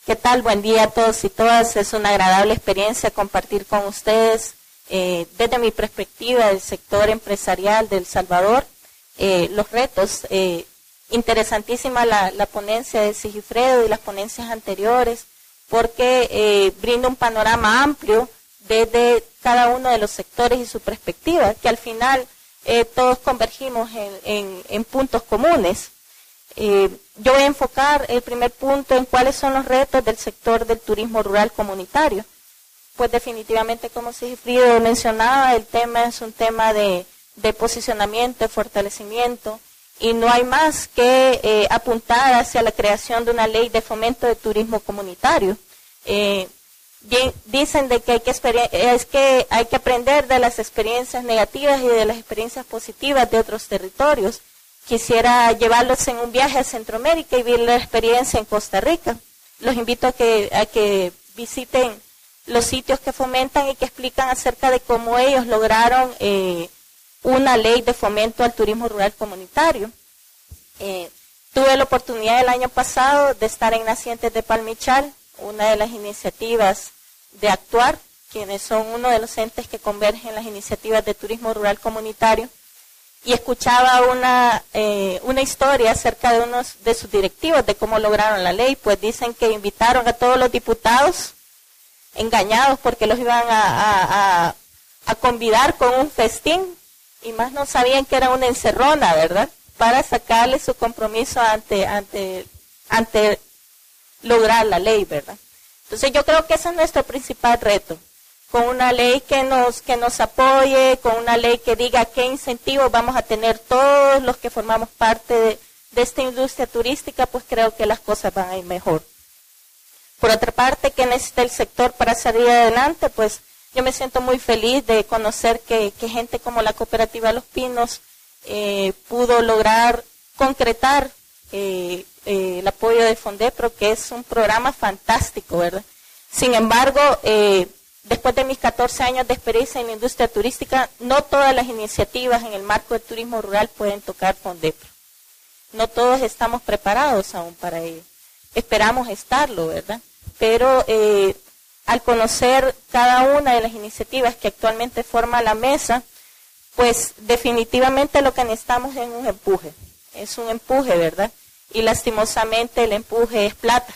¿Qué tal? Buen día a todos y todas. Es una agradable experiencia compartir con ustedes desde mi perspectiva del sector empresarial de El Salvador los retos. Interesantísima la ponencia de Sigifredo y las ponencias anteriores porque brinda un panorama amplio desde cada uno de los sectores y su perspectiva, que al final todos convergimos en puntos comunes. Yo voy a enfocar el primer punto en cuáles son los retos del sector del turismo rural comunitario. Pues definitivamente, como Sigifredo mencionaba, el tema es un tema de posicionamiento, de fortalecimiento, y no hay más que apuntar hacia la creación de una ley de fomento de turismo comunitario. Bien, dicen de que hay que aprender de las experiencias negativas y de las experiencias positivas de otros territorios. Quisiera llevarlos en un viaje a Centroamérica y ver la experiencia en Costa Rica. Los invito a que visiten los sitios que fomentan y que explican acerca de cómo ellos lograron una ley de fomento al turismo rural comunitario. Tuve la oportunidad el año pasado de estar en Nacientes de Palmichal, una de las iniciativas de Actuar, quienes son uno de los entes que convergen las iniciativas de turismo rural comunitario. Y escuchaba una historia acerca de unos de sus directivos, de cómo lograron la ley. Pues dicen que invitaron a todos los diputados, engañados porque los iban a convidar con un festín, y más no sabían que era una encerrona, ¿verdad? Para sacarle su compromiso ante lograr la ley, ¿verdad? Entonces yo creo que ese es nuestro principal reto. Con una ley que nos apoye, con una ley que diga qué incentivos vamos a tener todos los que formamos parte de esta industria turística, pues creo que las cosas van a ir mejor. Por otra parte, ¿qué necesita el sector para salir adelante? Pues yo me siento muy feliz de conocer que gente como la Cooperativa Los Pinos pudo lograr concretar el apoyo de Fondepro, que es un programa fantástico, ¿verdad? Sin embargo, después de mis 14 años de experiencia en la industria turística, no todas las iniciativas en el marco del turismo rural pueden tocar Fondepro. No todos estamos preparados aún para ello. Esperamos estarlo, ¿verdad? Pero al conocer cada una de las iniciativas que actualmente forma la mesa, pues definitivamente lo que necesitamos es un empuje. Es un empuje, ¿verdad? Y lastimosamente el empuje es plata.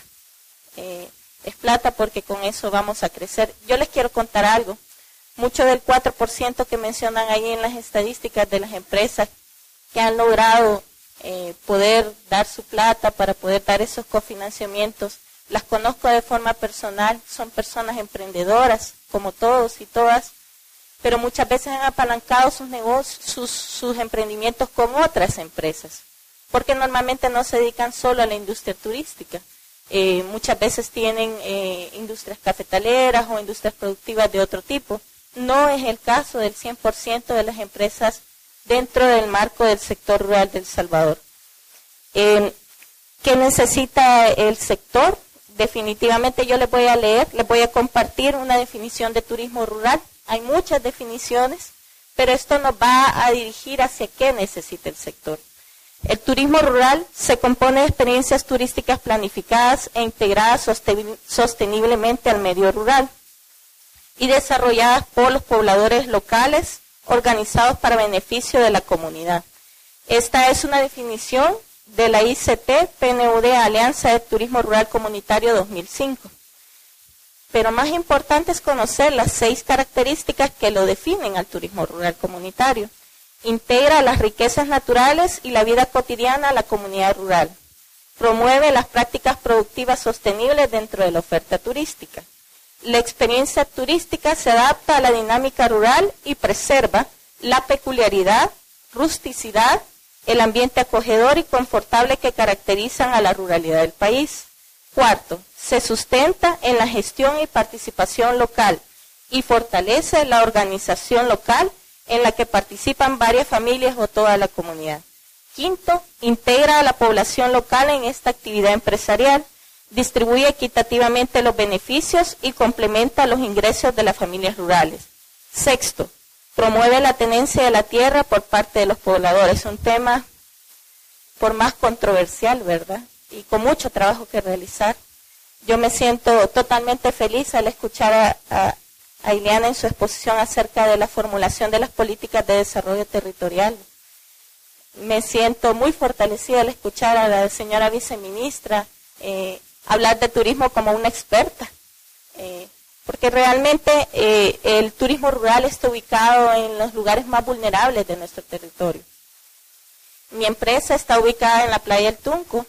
Es plata porque con eso vamos a crecer. Yo les quiero contar algo. Mucho del 4% que mencionan ahí en las estadísticas de las empresas que han logrado poder dar su plata para poder dar esos cofinanciamientos, las conozco de forma personal, son personas emprendedoras, como todos y todas, pero muchas veces han apalancado sus negocios, sus emprendimientos con otras empresas, porque normalmente no se dedican solo a la industria turística. Muchas veces tienen industrias cafetaleras o industrias productivas de otro tipo. No es el caso del 100% de las empresas dentro del marco del sector rural de El Salvador. ¿Qué necesita el sector? Definitivamente yo les voy a compartir una definición de turismo rural. Hay muchas definiciones, pero esto nos va a dirigir hacia qué necesita el sector. El turismo rural se compone de experiencias turísticas planificadas e integradas sosteniblemente al medio rural y desarrolladas por los pobladores locales organizados para beneficio de la comunidad. Esta es una definición de la ICT-PNUD Alianza de Turismo Rural Comunitario 2005. Pero más importante es conocer las 6 características que lo definen al turismo rural comunitario. Integra las riquezas naturales y la vida cotidiana a la comunidad rural. Promueve las prácticas productivas sostenibles dentro de la oferta turística. La experiencia turística se adapta a la dinámica rural y preserva la peculiaridad, rusticidad, el ambiente acogedor y confortable que caracterizan a la ruralidad del país. Cuarto, se sustenta en la gestión y participación local y fortalece la organización local en la que participan varias familias o toda la comunidad. Quinto, integra a la población local en esta actividad empresarial, distribuye equitativamente los beneficios y complementa los ingresos de las familias rurales. Sexto, promueve la tenencia de la tierra por parte de los pobladores, un tema por más controversial, ¿verdad? Y con mucho trabajo que realizar. Yo me siento totalmente feliz al escuchar a Ileana en su exposición acerca de la formulación de las políticas de desarrollo territorial. Me siento muy fortalecida al escuchar a la señora viceministra hablar de turismo como una experta, porque realmente el turismo rural está ubicado en los lugares más vulnerables de nuestro territorio. Mi empresa está ubicada en la playa del Tunco.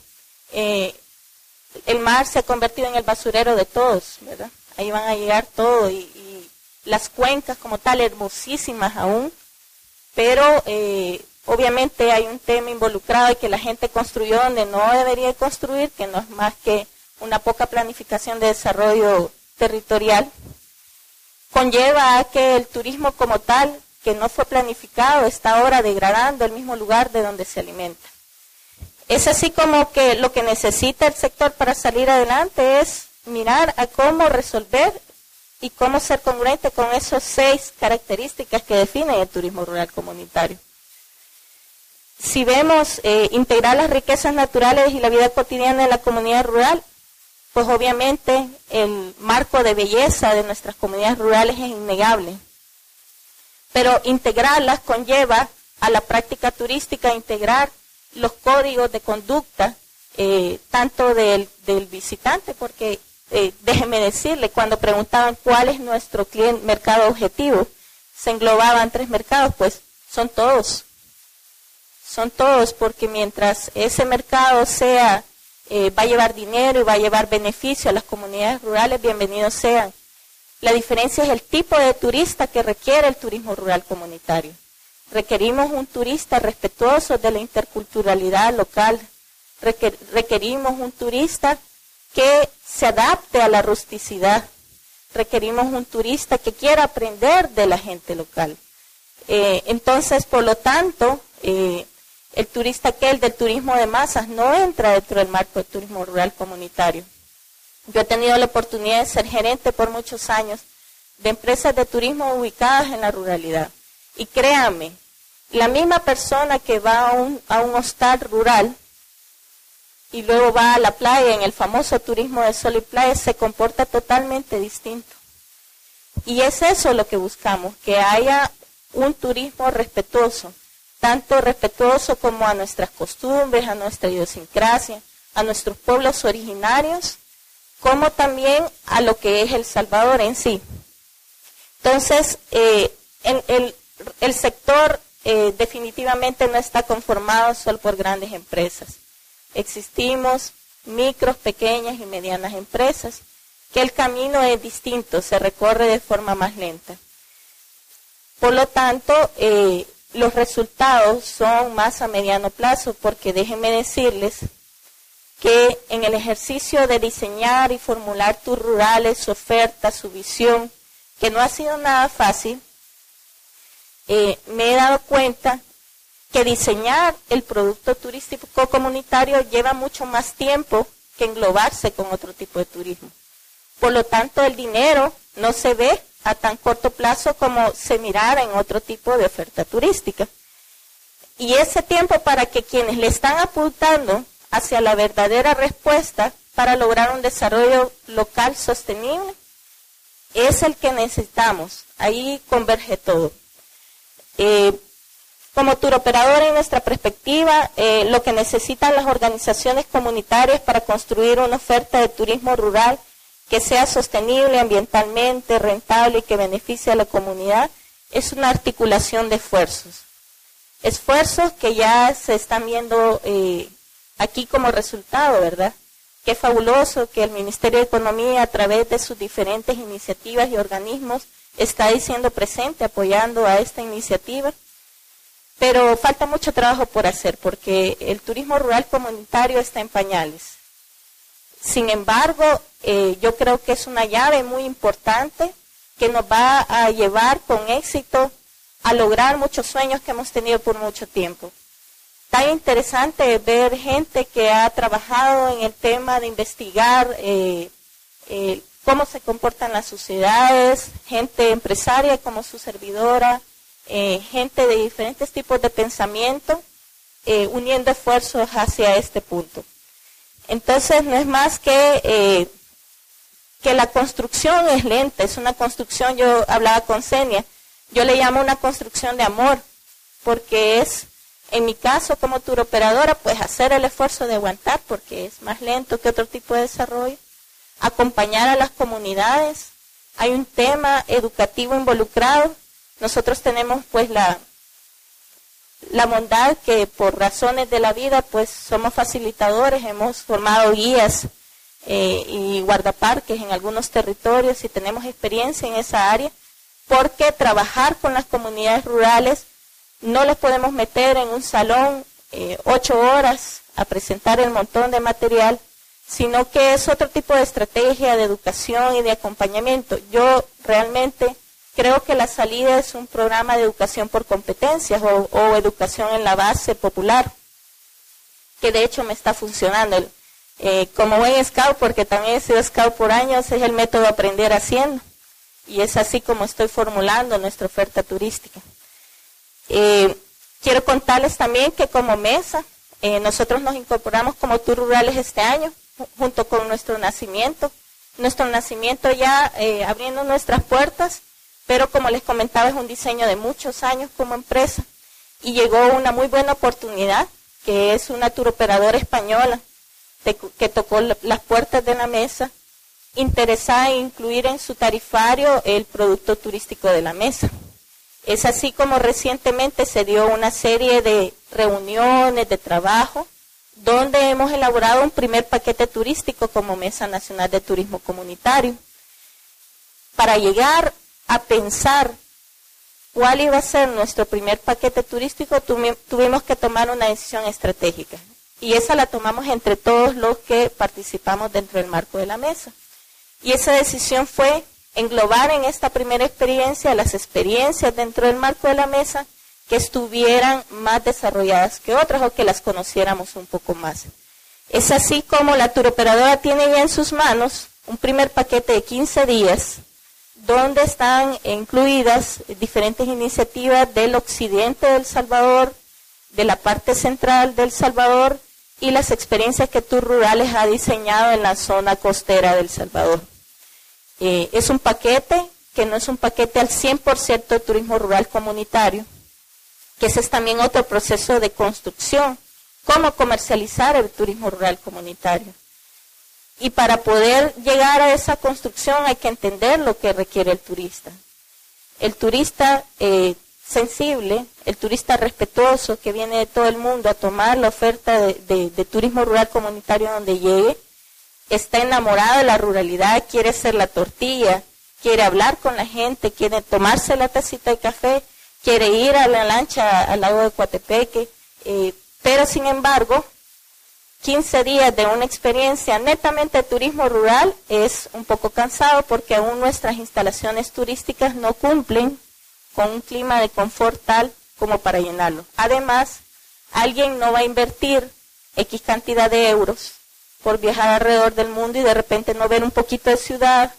El mar se ha convertido en el basurero de todos, ¿verdad? Ahí van a llegar todo y las cuencas como tal, hermosísimas aún, pero obviamente hay un tema involucrado y que la gente construyó donde no debería construir, que no es más que una poca planificación de desarrollo territorial. Conlleva a que el turismo como tal, que no fue planificado, está ahora degradando el mismo lugar de donde se alimenta. Es así como que lo que necesita el sector para salir adelante es mirar a cómo resolver y cómo ser congruente con esas 6 características que definen el turismo rural comunitario. Si vemos integrar las riquezas naturales y la vida cotidiana de la comunidad rural, pues obviamente el marco de belleza de nuestras comunidades rurales es innegable. Pero integrarlas conlleva a la práctica turística, integrar los códigos de conducta, tanto del visitante, porque déjenme decirle, cuando preguntaban cuál es nuestro mercado objetivo, se englobaban 3 mercados, pues son todos, porque mientras ese mercado sea, va a llevar dinero y va a llevar beneficio a las comunidades rurales, bienvenidos sean. La diferencia es el tipo de turista que requiere el turismo rural comunitario. Requerimos un turista respetuoso de la interculturalidad local. Requerimos un turista que se adapte a la rusticidad. Requerimos un turista que quiera aprender de la gente local. Entonces, por lo tanto, el turista aquel del turismo de masas no entra dentro del marco del turismo rural comunitario. Yo he tenido la oportunidad de ser gerente por muchos años de empresas de turismo ubicadas en la ruralidad. Y créanme, la misma persona que va a un hostal rural y luego va a la playa, en el famoso turismo de sol y playa, se comporta totalmente distinto. Y es eso lo que buscamos, que haya un turismo respetuoso, tanto respetuoso como a nuestras costumbres, a nuestra idiosincrasia, a nuestros pueblos originarios, como también a lo que es El Salvador en sí. Entonces, el sector definitivamente no está conformado solo por grandes empresas. Existimos micros, pequeñas y medianas empresas, que el camino es distinto, se recorre de forma más lenta. Por lo tanto, los resultados son más a mediano plazo, porque déjenme decirles que en el ejercicio de diseñar y formular tus rurales, su oferta, su visión, que no ha sido nada fácil, me he dado cuenta que diseñar el producto turístico comunitario lleva mucho más tiempo que englobarse con otro tipo de turismo. Por lo tanto, el dinero no se ve a tan corto plazo como se mirara en otro tipo de oferta turística. Y ese tiempo para que quienes le están apuntando hacia la verdadera respuesta para lograr un desarrollo local sostenible es el que necesitamos. Ahí converge todo. Como turoperador, en nuestra perspectiva, lo que necesitan las organizaciones comunitarias para construir una oferta de turismo rural que sea sostenible ambientalmente, rentable y que beneficie a la comunidad, es una articulación de esfuerzos. Esfuerzos que ya se están viendo aquí como resultado, ¿verdad? Qué fabuloso que el Ministerio de Economía, a través de sus diferentes iniciativas y organismos, está diciendo presente, apoyando a esta iniciativa. Pero falta mucho trabajo por hacer, porque el turismo rural comunitario está en pañales. Sin embargo, yo creo que es una llave muy importante que nos va a llevar con éxito a lograr muchos sueños que hemos tenido por mucho tiempo. Tan interesante ver gente que ha trabajado en el tema de investigar cómo se comportan las sociedades, gente empresaria como su servidora, gente de diferentes tipos de pensamiento, uniendo esfuerzos hacia este punto. Entonces, no es más que que la construcción es lenta, es una construcción, yo hablaba con Senia, yo le llamo una construcción de amor, porque es, en mi caso como turoperadora, pues hacer el esfuerzo de aguantar, porque es más lento que otro tipo de desarrollo, acompañar a las comunidades, hay un tema educativo involucrado, nosotros tenemos pues la bondad que por razones de la vida pues somos facilitadores, hemos formado guías y guardaparques en algunos territorios y tenemos experiencia en esa área, porque trabajar con las comunidades rurales no les podemos meter en un salón 8 horas a presentar el montón de material, sino que es otro tipo de estrategia de educación y de acompañamiento. Yo realmente creo que la salida es un programa de educación por competencias o educación en la base popular, que de hecho me está funcionando. Como buen scout, porque también he sido scout por años, es el método aprender haciendo. Y es así como estoy formulando nuestra oferta turística. Quiero contarles también que como mesa, nosotros nos incorporamos como Tour Rurales este año, junto con nuestro nacimiento. Nuestro nacimiento ya abriendo nuestras puertas, pero como les comentaba es un diseño de muchos años como empresa. Y llegó una muy buena oportunidad, que es una turoperadora española, que tocó las puertas de la mesa, interesada en incluir en su tarifario el producto turístico de la mesa. Es así como recientemente se dio una serie de reuniones, de trabajo, donde hemos elaborado un primer paquete turístico como Mesa Nacional de Turismo Comunitario. Para llegar a pensar cuál iba a ser nuestro primer paquete turístico, tuvimos que tomar una decisión estratégica. Y esa la tomamos entre todos los que participamos dentro del marco de la mesa. Y esa decisión fue englobar en esta primera experiencia las experiencias dentro del marco de la mesa que estuvieran más desarrolladas que otras o que las conociéramos un poco más. Es así como la turoperadora tiene ya en sus manos un primer paquete de 15 días donde están incluidas diferentes iniciativas del occidente del Salvador, de la parte central del Salvador y las experiencias que Tour Rurales ha diseñado en la zona costera del Salvador. Es un paquete que no es un paquete al 100% de turismo rural comunitario, que ese es también otro proceso de construcción, cómo comercializar el turismo rural comunitario. Y para poder llegar a esa construcción hay que entender lo que requiere el turista. El turista sensible, el turista respetuoso que viene de todo el mundo a tomar la oferta de turismo rural comunitario donde llegue, está enamorado de la ruralidad, quiere hacer la tortilla, quiere hablar con la gente, quiere tomarse la tacita de café, quiere ir a la lancha al lago de Coatepeque, pero sin embargo, 15 días de una experiencia netamente de turismo rural es un poco cansado porque aún nuestras instalaciones turísticas no cumplen con un clima de confort tal como para llenarlo. Además, alguien no va a invertir X cantidad de euros por viajar alrededor del mundo y de repente no ver un poquito de ciudad,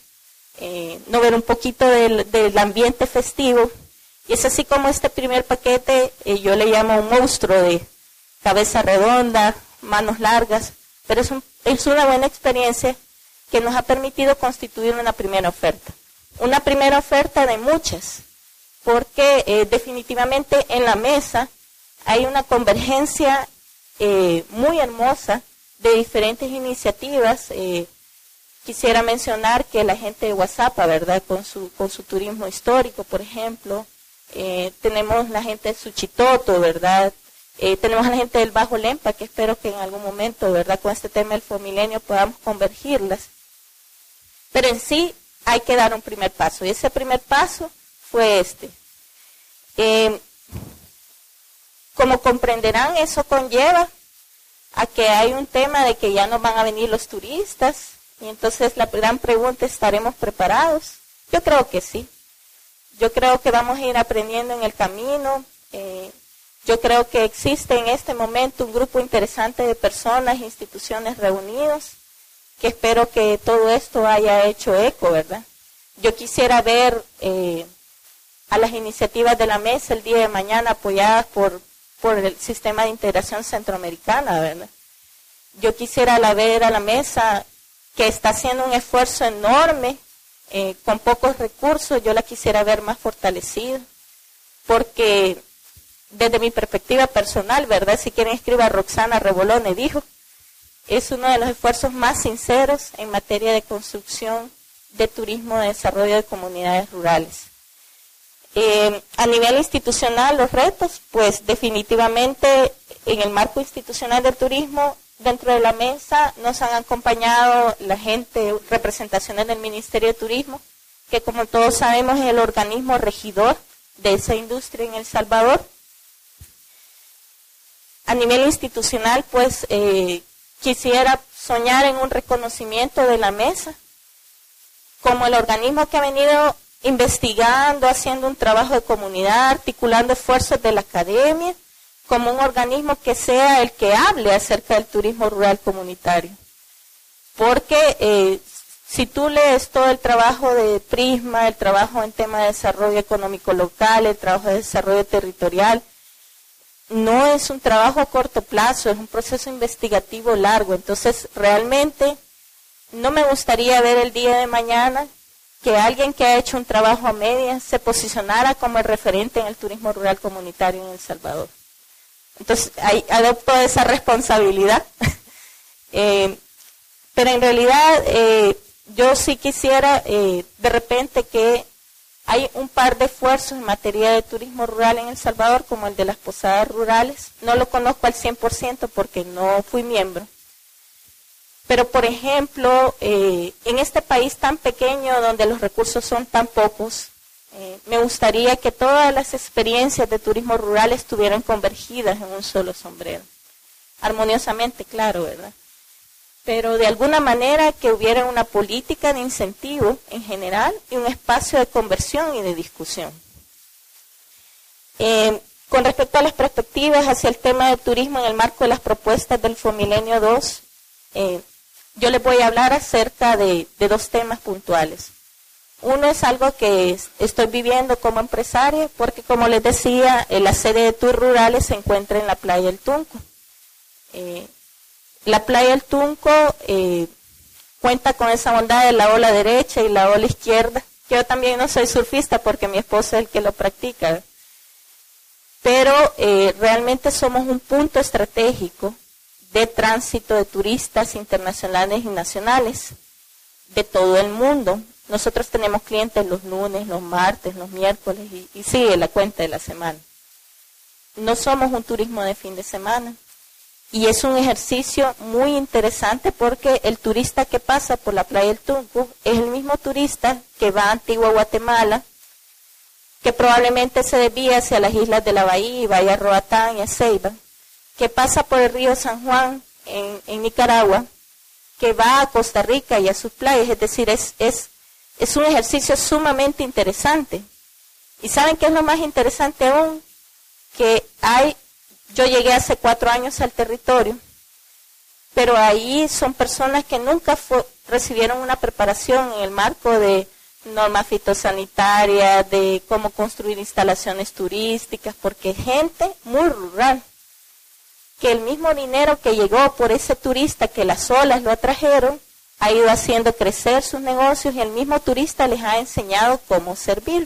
no ver un poquito del ambiente festivo. Y es así como este primer paquete, yo le llamo un monstruo de cabeza redonda, manos largas, pero es una buena experiencia que nos ha permitido constituir una primera oferta. Una primera oferta de muchas, porque definitivamente en la mesa hay una convergencia muy hermosa de diferentes iniciativas. Quisiera mencionar que la gente de WhatsApp, ¿verdad? Con su turismo histórico, por ejemplo, tenemos la gente de Suchitoto, ¿verdad? Tenemos a la gente del Bajo Lempa, que espero que en algún momento, ¿verdad? Con este tema del Fomilenio podamos convergirlas. Pero en sí hay que dar un primer paso, y ese primer paso fue este. Como comprenderán, eso conlleva a que hay un tema de que ya no van a venir los turistas, y entonces la gran pregunta, ¿estaremos preparados? Yo creo que sí. Yo creo que vamos a ir aprendiendo en el camino. Yo creo que existe en este momento un grupo interesante de personas, instituciones reunidos, que espero que todo esto haya hecho eco, ¿verdad? Yo quisiera ver a las iniciativas de la mesa el día de mañana apoyadas por el sistema de integración centroamericana, ¿verdad? Yo quisiera ver a la mesa que está haciendo un esfuerzo enorme con pocos recursos. Yo la quisiera ver más fortalecida, porque desde mi perspectiva personal, ¿verdad? Si quieren escriba Roxana Rebolone, dijo, es uno de los esfuerzos más sinceros en materia de construcción de turismo, de desarrollo de comunidades rurales. A nivel institucional, los retos, pues definitivamente en el marco institucional del turismo, dentro de la mesa nos han acompañado la gente, representaciones del Ministerio de Turismo, que como todos sabemos es el organismo regidor de esa industria en El Salvador. A nivel institucional, pues quisiera soñar en un reconocimiento de la mesa como el organismo que ha venido investigando, haciendo un trabajo de comunidad, articulando esfuerzos de la academia, como un organismo que sea el que hable acerca del turismo rural comunitario. Porque si tú lees todo el trabajo de Prisma, el trabajo en tema de desarrollo económico local, el trabajo de desarrollo territorial, no es un trabajo a corto plazo, es un proceso investigativo largo. Entonces, realmente no me gustaría ver el día de mañana que alguien que ha hecho un trabajo a medias se posicionara como el referente en el turismo rural comunitario en El Salvador. Entonces, adopto esa responsabilidad. Pero en realidad, yo sí quisiera de repente que hay un par de esfuerzos en materia de turismo rural en El Salvador, como el de las posadas rurales. No lo conozco al 100% porque no fui miembro. Pero, por ejemplo, en este país tan pequeño, donde los recursos son tan pocos, me gustaría que todas las experiencias de turismo rural estuvieran convergidas en un solo sombrero. Armoniosamente, claro, ¿verdad? Pero de alguna manera que hubiera una política de incentivo en general y un espacio de conversión y de discusión. Con respecto a las perspectivas hacia el tema del turismo en el marco de las propuestas del Fomilenio 2, yo les voy a hablar acerca de dos temas puntuales. Uno es algo que estoy viviendo como empresaria, porque como les decía, la sede de Tours Rurales se encuentra en la playa del Tunco. La playa del Tunco cuenta con esa bondad de la ola derecha y la ola izquierda. Yo también no soy surfista porque mi esposo es el que lo practica, pero realmente somos un punto estratégico de tránsito de turistas internacionales y nacionales de todo el mundo. Nosotros tenemos clientes los lunes, los martes, los miércoles y sigue la cuenta de la semana. No somos un turismo de fin de semana. Y es un ejercicio muy interesante porque el turista que pasa por la playa del Tunco es el mismo turista que va a Antigua Guatemala, que probablemente se desvía hacia las islas de la Bahía y vaya a Roatán y a Ceiba, que pasa por el río San Juan en Nicaragua, que va a Costa Rica y a sus playas. Es decir, es un ejercicio sumamente interesante. ¿Y saben qué es lo más interesante aún? Que yo llegué hace 4 años al territorio, pero ahí son personas que nunca recibieron una preparación en el marco de normas fitosanitarias, de cómo construir instalaciones turísticas, porque es gente muy rural, que el mismo dinero que llegó por ese turista que las olas lo atrajeron, ha ido haciendo crecer sus negocios y el mismo turista les ha enseñado cómo servir.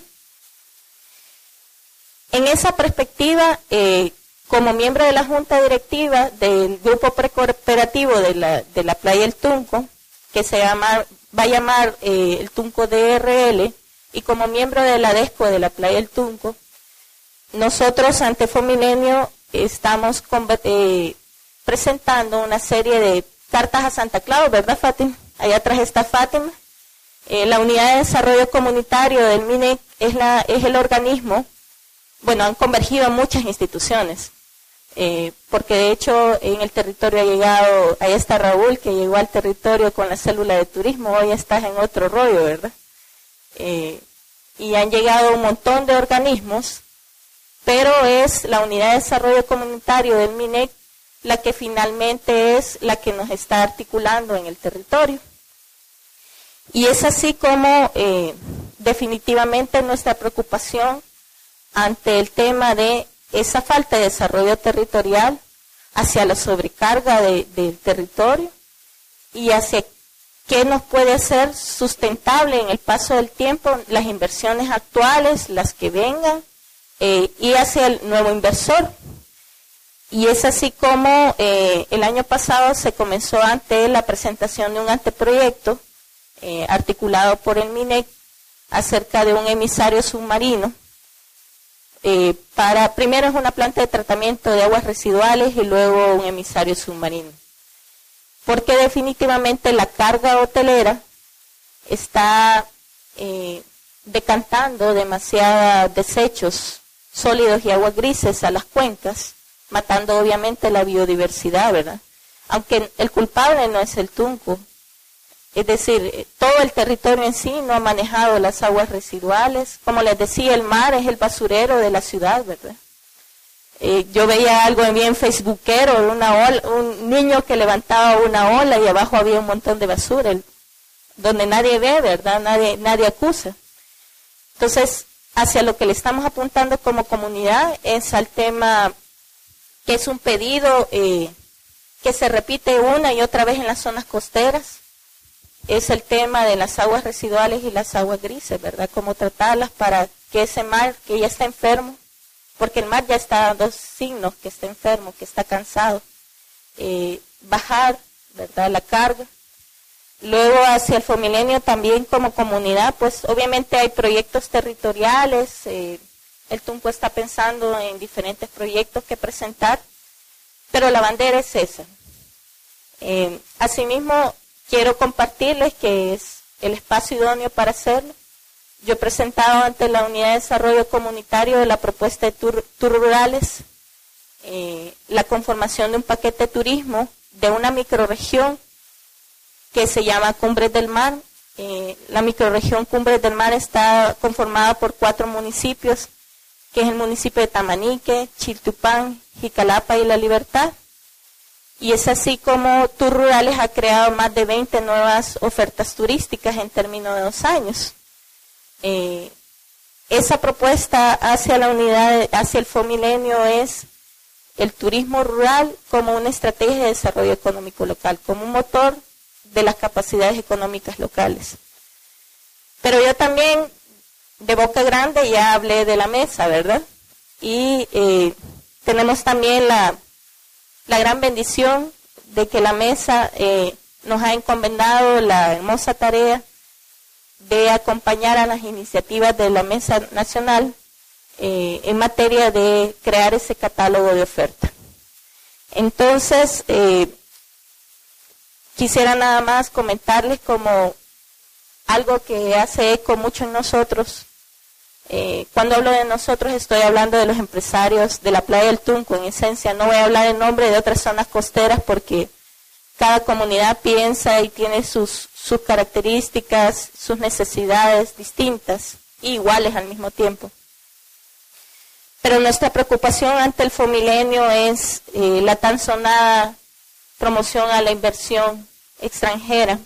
En esa perspectiva, como miembro de la Junta Directiva del Grupo Precooperativo de la Playa del Tunco, que va a llamar el Tunco DRL, y como miembro de la DESCO de la Playa del Tunco, nosotros ante Fomilenio estamos presentando una serie de cartas a Santa Claus, ¿verdad, Fátima? Allá atrás está Fátima. La Unidad de Desarrollo Comunitario del MINEC es el organismo. Bueno, han convergido muchas instituciones, porque de hecho en el territorio ahí está Raúl, que llegó al territorio con la célula de turismo, hoy estás en otro rollo, ¿verdad? Y han llegado un montón de organismos, pero es la Unidad de Desarrollo Comunitario del MINEC la que finalmente es la que nos está articulando en el territorio. Y es así como definitivamente nuestra preocupación ante el tema de esa falta de desarrollo territorial, hacia la sobrecarga del territorio y hacia qué nos puede hacer sustentable en el paso del tiempo las inversiones actuales, las que vengan, y hacia el nuevo inversor. Y es así como el año pasado se comenzó ante la presentación de un anteproyecto articulado por el MINEC acerca de un emisario submarino. Primero es una planta de tratamiento de aguas residuales y luego un emisario submarino. Porque definitivamente la carga hotelera está decantando demasiados desechos sólidos y aguas grises a las cuencas, matando obviamente la biodiversidad, ¿verdad? Aunque el culpable no es el Tunco. Es decir, todo el territorio en sí no ha manejado las aguas residuales. Como les decía, el mar es el basurero de la ciudad, ¿verdad? Yo veía algo bien facebookero, un niño que levantaba una ola y abajo había un montón de basura, donde nadie ve, ¿verdad? Nadie acusa. Entonces, hacia lo que le estamos apuntando como comunidad es al tema que es un pedido que se repite una y otra vez en las zonas costeras. Es el tema de las aguas residuales y las aguas grises, ¿verdad? Cómo tratarlas para que ese mar que ya está enfermo, porque el mar ya está dando signos que está enfermo, que está cansado, bajar, ¿verdad?, la carga. Luego hacia el Fomilenio también como comunidad, pues obviamente hay proyectos territoriales, el Tunco está pensando en diferentes proyectos que presentar, pero la bandera es esa. Asimismo, quiero compartirles que es el espacio idóneo para hacerlo. Yo he presentado ante la Unidad de Desarrollo Comunitario de la propuesta de Tour Rurales, la conformación de un paquete de turismo de una microrregión que se llama Cumbres del Mar. La microrregión Cumbres del Mar está conformada por 4 municipios, que es el municipio de Tamanique, Chiltupán, Jicalapa y La Libertad. Y es así como Tour Rurales ha creado más de 20 nuevas ofertas turísticas en términos de 2 años. Esa propuesta hacia la unidad, hacia el Fomilenio es el turismo rural como una estrategia de desarrollo económico local, como un motor de las capacidades económicas locales. Pero yo también, de boca grande, ya hablé de la mesa, ¿verdad? Y tenemos también la gran bendición de que la mesa nos ha encomendado la hermosa tarea de acompañar a las iniciativas de la Mesa Nacional en materia de crear ese catálogo de oferta. Entonces, quisiera nada más comentarles como algo que hace eco mucho en nosotros. Cuando hablo de nosotros estoy hablando de los empresarios de la playa del Tunco, en esencia. No voy a hablar en nombre de otras zonas costeras porque cada comunidad piensa y tiene sus características, sus necesidades distintas e iguales al mismo tiempo. Pero nuestra preocupación ante el Fomilenio es la tan sonada promoción a la inversión extranjera.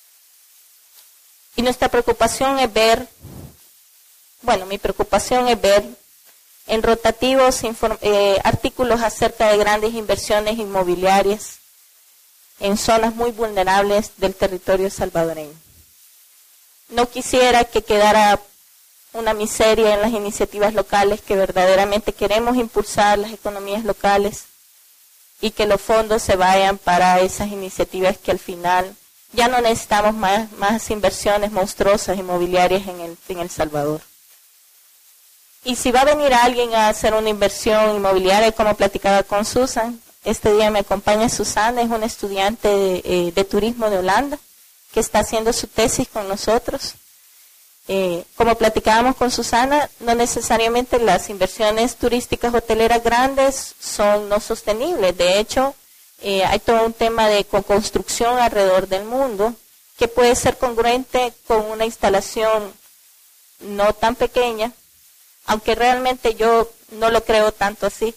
Y nuestra preocupación es ver, mi preocupación es ver en rotativos artículos acerca de grandes inversiones inmobiliarias en zonas muy vulnerables del territorio salvadoreño. No quisiera que quedara una miseria en las iniciativas locales, que verdaderamente queremos impulsar las economías locales y que los fondos se vayan para esas iniciativas que al final ya no necesitamos más inversiones monstruosas inmobiliarias en El Salvador. Y si va a venir alguien a hacer una inversión inmobiliaria, como platicaba con Susan, este día me acompaña Susana, es una estudiante de turismo de Holanda, que está haciendo su tesis con nosotros. Como platicábamos con Susana, no necesariamente las inversiones turísticas hoteleras grandes son no sostenibles. De hecho, hay todo un tema de construcción alrededor del mundo que puede ser congruente con una instalación no tan pequeña, aunque realmente yo no lo creo tanto así.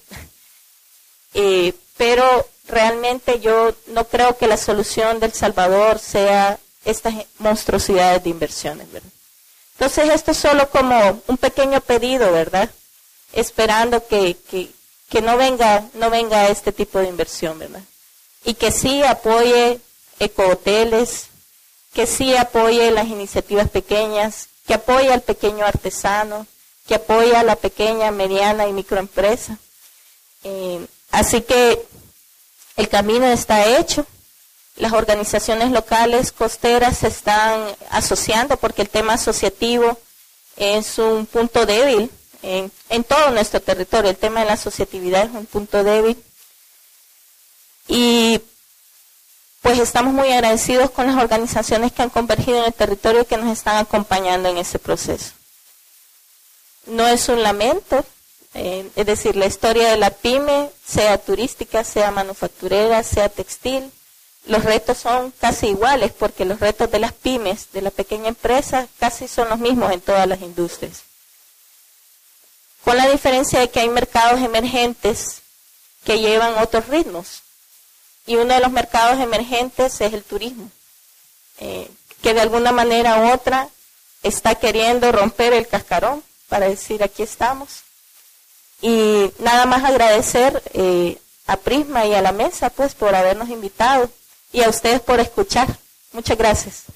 Pero realmente yo no creo que la solución del Salvador sea estas monstruosidades de inversiones, ¿verdad? Entonces esto es solo como un pequeño pedido, ¿verdad? Esperando que no venga este tipo de inversión, ¿verdad? Y que sí apoye ecohoteles, que sí apoye las iniciativas pequeñas, que apoye al pequeño artesano, que apoye a la pequeña, mediana y microempresa. Así que el camino está hecho. Las organizaciones locales costeras se están asociando porque el tema asociativo es un punto débil en todo nuestro territorio. El tema de la asociatividad es un punto débil. Y pues estamos muy agradecidos con las organizaciones que han convergido en el territorio y que nos están acompañando en ese proceso. No es un lamento, es decir, la historia de la pyme, sea turística, sea manufacturera, sea textil, los retos son casi iguales porque los retos de las pymes, de la pequeña empresa, casi son los mismos en todas las industrias. Con la diferencia de que hay mercados emergentes que llevan otros ritmos. Y uno de los mercados emergentes es el turismo, que de alguna manera u otra está queriendo romper el cascarón para decir aquí estamos. Y nada más agradecer a Prisma y a la mesa pues por habernos invitado y a ustedes por escuchar. Muchas gracias.